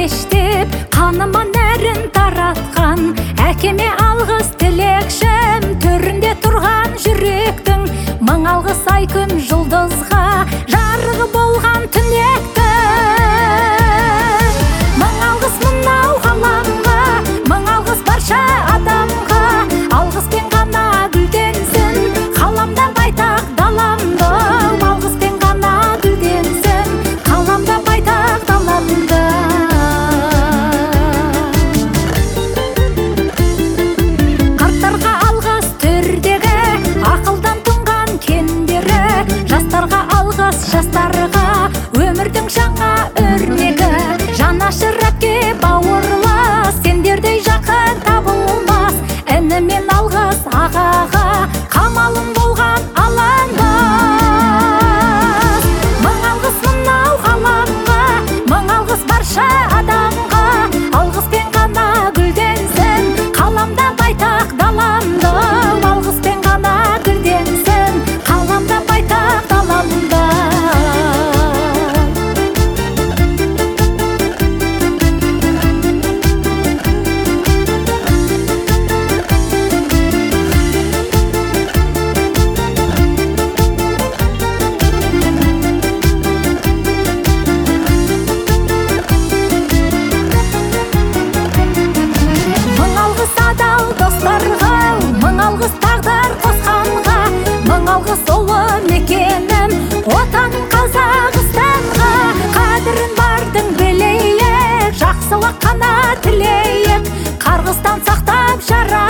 кештеп, қаныма нәрін таратқан, әкеме алғыс тілекшім, төрінде тұрған жүректің, мың алғыс ай күн жұлдызға, жарығы болған түнектің. Мың алғыс мынау ғаламға, мың алғыс барша адамға, алғыспен ғана гүлденсін қаламда байтақ даламды, алғыспен ғана гүлденсін қаламда байтақ даламды. Қарттарға алғыс төрдегі ақылдан тұнған кендері, жастарға алғыс жастарға өмірдің жаңа өрнегі, жанашыр әпке бауырлас сендердей жақын табылмас, інімен алғыс ағаға қамалым болған алаңдас. Мың алғыс мынау ғаламға, мың алғыс барша адамға, алғыспен ғана гүлденсін қаламда байтақ даламды, алғыспен ғана гүлденсін қаламда байтақ даламды. Мың алғыс тағдыр қосқанға, мың алғыс ұлы мекенім отаным Қазақстанға. Қадірін бардың білейік, жақсылық қана тілейік, қарғыстан сақтап жара